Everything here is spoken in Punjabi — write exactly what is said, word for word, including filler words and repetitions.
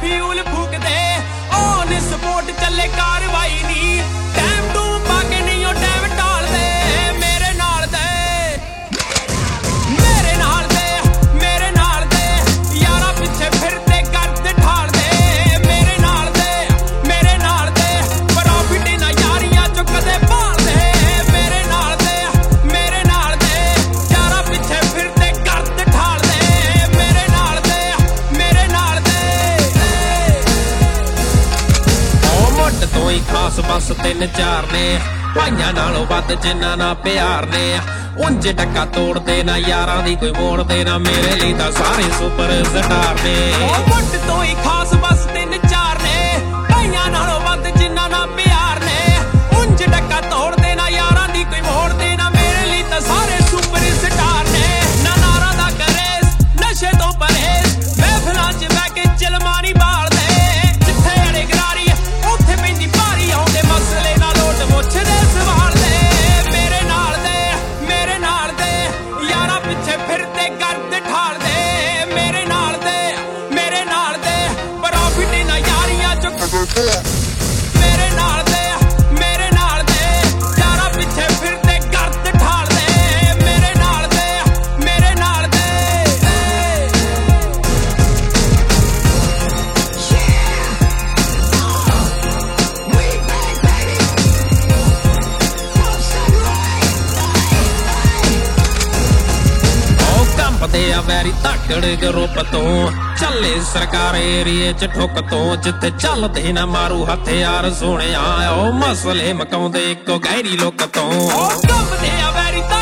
ਫਿਊਲ ਫੂਕਦੇ ਔਨ ਸਪੋਰਟ ਚੱਲੇ ਕਾਰਵਾਈ ਨੀ ਟਾਈਮ ਟੂ ਪਾ ਕੇ ਨਹੀਂ ਉਹ ਟਾਈਮ ਟਾਲਦੇ ਮੇਰੇ ਨਾਲ ਦੇ ਮੇਰੇ ਨਾਲ ਦੇ ਮੇਰੇ ਨਾਲ ਦੇ ਯਾਰਾ ਪਿੱਛੇ ਫਿਰਦੇ ਕਰਦੇ ਠਾਲਦੇ ਮੇਰੇ ਨਾਲ ਦੇ ਮੇਰੇ ਨਾਲ ਦੇ ਪ੍ਰੋਫਿਟ ਨਾ ਯਾਰੀਆਂ ਚੋਂ ਕਦੇ ਭਾਲਦੇ ਮੇਰੇ ਨਾਲ ਦੇ ਮੇਰੇ ਨਾਲ ਦੇ ਯਾਰਾ ਪਿੱਛੇ ਫਿਰਦੇ ਕਰਦੇ ਠਾਲਦੇ ਮੇਰੇ ਨਾਲ ਦੇ ਮੇਰੇ ਨਾਲ ਦੇ ਉਹ ਮੁੱਢ ਤੋਂ ਹੀ ਖਾਸ ਬਸ ਤਿੰਨ ਚਾਰ ਨੇ ਭਾਈਆਂ ਨਾਲੋਂ ਵੱਧ ਜਿੰਨਾ ਨਾ ਪਿਆਰ ਨੇ ਉਂਝ ਟੱਕਾ ਤੋੜਦੇ ਨਾ ਯਾਰਾਂ ਦੀ ਕੋਈ ਮੋੜਦੇ ਨਾ ਮੇਰੇ ਲਈ ਤਾਂ ਸਾਰੇ ਸੁਪਰ ਸਟਾਰ ਨੇ ਉਹ ਮੁੱਢ ਤੋਂ ਹੀ ਖਾਸ ਬਸ ਤਿੰਨ ਚਾਰ ਨੇ ਭਾਈਆਂ ਨਾਲੋਂ ਵੱਧ ਜਿੰਨਾ ਨਾ ਪਿਆਰ ਨੇ ਉਂਝ ਟੱਕਾ ਤੋੜਦੇ ਨਾ ਯਾਰਾਂ ਦੀ ਕੋਈ ਮੋੜਦੇ ਨਾ ਮੇਰੇ ਲਈ ਤਾਂ ਸਾਰੇ ਸੁਪਰ ਸਟਾਰ ਨੇ ਨਾ ਨਾਰਾ ਦਾ ਕਰੇਸ ਨਸ਼ੇ ਤੋਂ ਪਰਹੇਜ਼ ਮਹਿਫਲਾਂ 'ਚ ਬਹਿ ਕੇ ਚਲਮਾਨੀ ਬਾਲਦੇ ਜਿੱਥੇ ਅੜੇ ਗਰਾਰੀ ਉੱਥੇ ਪੈਂਦੀ ਭਾਰੀ ਆਉਂਦੇ ਮਸਲੇ ਨਾਲ ਲੋਟ ਮੁੱਛਦੇ ਸਵਾਲ ਦੇ ਮੇਰੇ ਨਾਲ ਦੇ ਮੇਰੇ ਨਾਲ ਦੇ ਯਾਰਾ ਪਿੱਛੇ ਫਿਰਦੇ ਕਰਦੇ ਠਾਲਦੇ ਮੇਰੇ ਨਾਲ ਦੇ ਮੇਰੇ ਨਾਲ ਦੇ ਪ੍ਰੋਫਿਟ ਨਾ ਯਾਰੀਆਂ ਚੋਂ ਮੇਰੇ ਨਾਲ ਦੇ ਮੇਰੇ ਨਾਲ ਦੇ ਯਾਰਾ ਪਿੱਛੇ ਫਿਰਦੇ ਕਰਦੇ ਠਾਲਦੇ ਮੇਰੇ ਨਾਲ ਦੇ ਮੇਰੇ ਨਾਲ ਦੇ ਕੰਪਦੇ ਆ ਵੈਰੀ ਧਾਕੜ ਗਰੁੱਪ ਤੋਂ ਚੱਲੇ ਸਰਕਾਰ ਏਰੀਏ ਚ ਠੁੱਕ ਤੋਂ ਜਿੱਥੇ ਚੱਲਦੇ ਨਾ ਮਾਰੂ ਹਥਿਆਰ ਸੋਹਣਿਆ ਉਹ ਮਸਲੇ ਮਕਾਉਂਦੇ ਇੱਕੋ ਗਹਿਰੀ ਲੁੱਕ ਤੋਂ ਉਹ ਕੰਪਦੇ ਆ ਵੈਰੀ